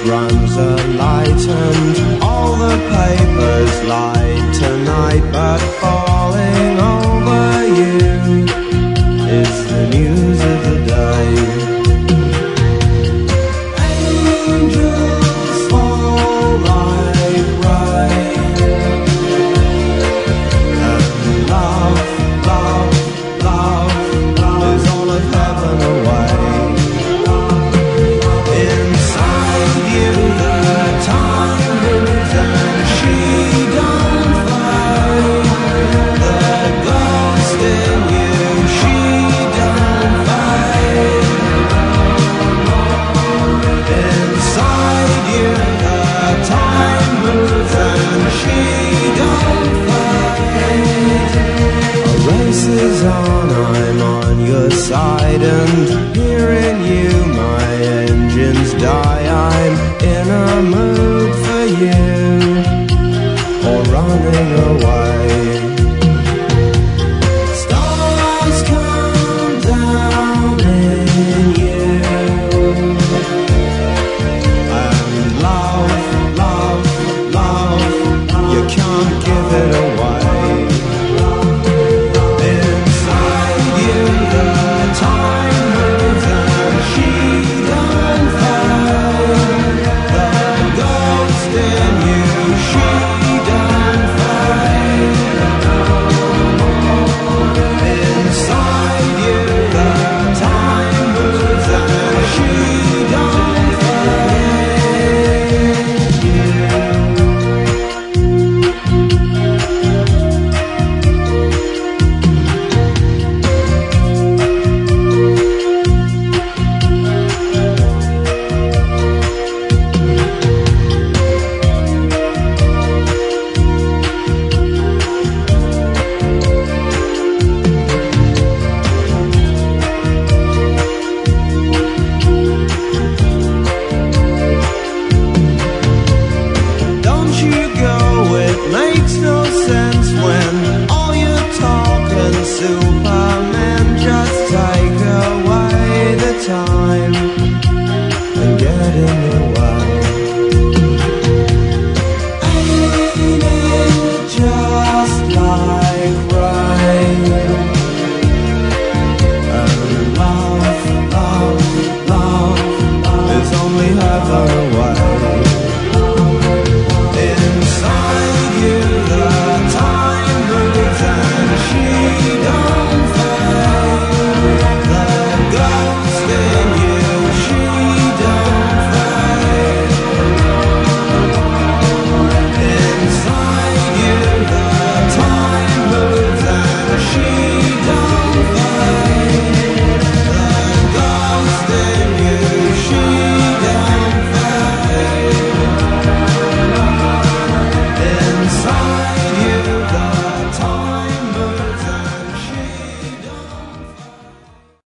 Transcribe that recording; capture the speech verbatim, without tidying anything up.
runs a light and all the papers light tonight, but falling over you is the news of the day. Angels fall like rain, and love, love, love, love is all of heaven away. On, I'm on your side, and hearing you my engines die. I'm in a mood for you, or running away. Stars come down in you, and love, love, love, you can't give it away. Superman, just take away the time and get in the way.